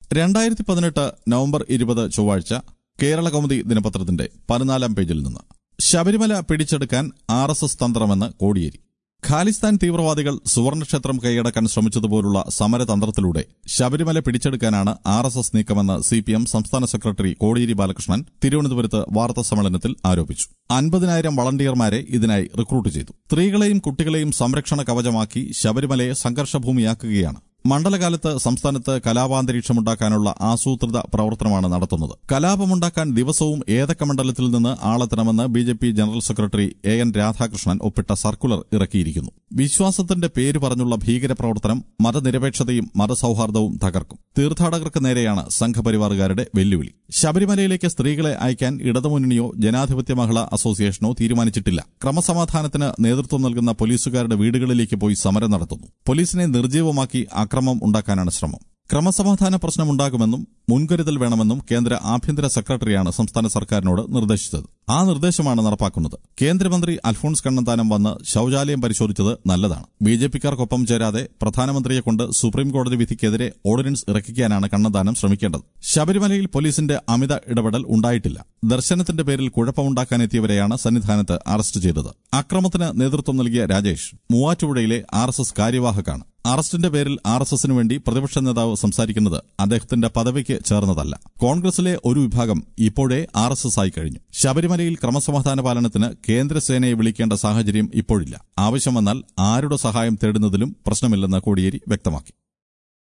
2018 November 20 ചൊവ്വാഴ്ച കേരളകൗമുദി ദിനപത്രത്തിന്റെ 14-ാം പേജിൽ നിന്ന് ശബരിമല പിടിച്ചെടുക്കാൻ RSS തന്ത്രമെന്ന് കോടിയേരി. ഖാലിസ്ഥാൻ തീവ്രവാദികൾ സുവർണക്ഷേത്രം കൈയടക്കാൻ ശ്രമിച്ചതുപോലുള്ള സമരതന്ത്രത്തിലൂടെ ശബരിമല പിടിച്ചെടുക്കാനാണ് RSS നീക്കമെന്ന് CPM സംസ്ഥാന സെക്രട്ടറി കോടിയേരി ബാലകൃഷ്ണൻ തിരുവനന്തപുരത്ത് വാർത്താസമ്മേളനത്തിൽ ആരോപിച്ചു. 50,000 വളണ്ടിയർമാരെ ഇതിനായി റിക്രൂട്ട് ചെയ്തു. സ്ത്രീകളെയും കുട്ടികളെയും സംരക്ഷണ കവചമാക്കി ശബരിമലയെ സംഘർഷഭൂമിയാക്കുകയാണ്. മണ്ഡലകാലത്ത് സംസ്ഥാനത്ത് കലാപാന്തരീക്ഷമുണ്ടാക്കാനുള്ള ആസൂത്രിത പ്രവർത്തനമാണ് നടത്തുന്നത്. കലാപമുണ്ടാക്കാൻ ദിവസവും ഏതൊക്കെ മണ്ഡലത്തിൽ നിന്ന് ആളെത്തണമെന്ന് BJP general secretary AN Radhakrishnan ഒപ്പിട്ട സർക്കുലർ ഇറക്കിയിരിക്കുന്നു. വിശ്വാസത്തിന്റെ പേര് പറഞ്ഞുള്ള ഭീകരപ്രവർത്തനം മതനിരപേക്ഷതയും മതസൌഹാർദ്ദവും തകർക്കും. തീർത്ഥാടകർക്ക് നേരെയാണ് സംഘപരിവാറുകാരുടെ വെല്ലുവിളി. ശബരിമലയിലേക്ക് സ്ത്രീകളെ അയക്കാൻ ഇടതുമുന്നണിയോ ജനാധിപത്യ മഹിളാ അസോസിയേഷനോ തീരുമാനിച്ചിട്ടില്ല. ക്രമസമാധാനത്തിന് നേതൃത്വം നൽകുന്ന പോലീസുകാരുടെ വീടുകളിലേക്ക് പോയി സമരം നടത്തുന്നു. പോലീസിനെ നിർജ്ജീവമാക്കി അക്രമം ഉണ്ടാക്കാനാണ് ശ്രമം. ക്രമസമാധാന പ്രശ്നമുണ്ടാകുമെന്നും മുൻകരുതൽ വേണമെന്നും കേന്ദ്ര ആഭ്യന്തര സെക്രട്ടറിയാണ് സംസ്ഥാന സർക്കാരിനോട് നിർദ്ദേശിച്ചത്. ആ നിർദ്ദേശമാണ് നടപ്പാക്കുന്നത്. കേന്ദ്രമന്ത്രി അൽഫോൺസ് കണ്ണന്താനം വന്ന് ശൌചാലയം പരിശോധിച്ചത് നല്ലതാണ്. BJPക്കാർക്കൊപ്പം ചേരാതെ പ്രധാനമന്ത്രിയെക്കൊണ്ട് സുപ്രീംകോടതി വിധിക്കെതിരെ ഓർഡിനൻസ് ഇറക്കിക്കാനാണ് കണ്ണന്താനം ശ്രമിക്കേണ്ടത്. ശബരിമലയിൽ പോലീസിന്റെ അമിത ഇടപെടൽ ഉണ്ടായിട്ടില്ല. ദർശനത്തിന്റെ പേരിൽ കുഴപ്പമുണ്ടാക്കാനെത്തിയവരെയാണ് സന്നിധാനത്ത് അറസ്റ്റ് ചെയ്തത്. അക്രമത്തിന് നേതൃത്വം നൽകിയ രാജേഷ് മൂവാറ്റുപുഴയിലെ RSS കാര്യവാഹകാണ്. അറസ്റ്റിന്റെ പേരിൽ RSSനു വേണ്ടി പ്രതിപക്ഷ നേതാവ് സംസാരിക്കുന്നത് അദ്ദേഹത്തിന്റെ പദവിക്ക് ചേർന്നതല്ല. കോൺഗ്രസിലെ ഒരു വിഭാഗം ഇപ്പോഴേ RSS ആയി കഴിഞ്ഞു. ശബരിമലയിൽ ക്രമസമാധാന പാലനത്തിന് കേന്ദ്രസേനയെ വിളിക്കേണ്ട സാഹചര്യം ഇപ്പോഴില്ല. ആവശ്യം വന്നാൽ ആരുടെ സഹായം തേടുന്നതിലും പ്രശ്നമില്ലെന്ന് കോടിയേരി വ്യക്തമാക്കി.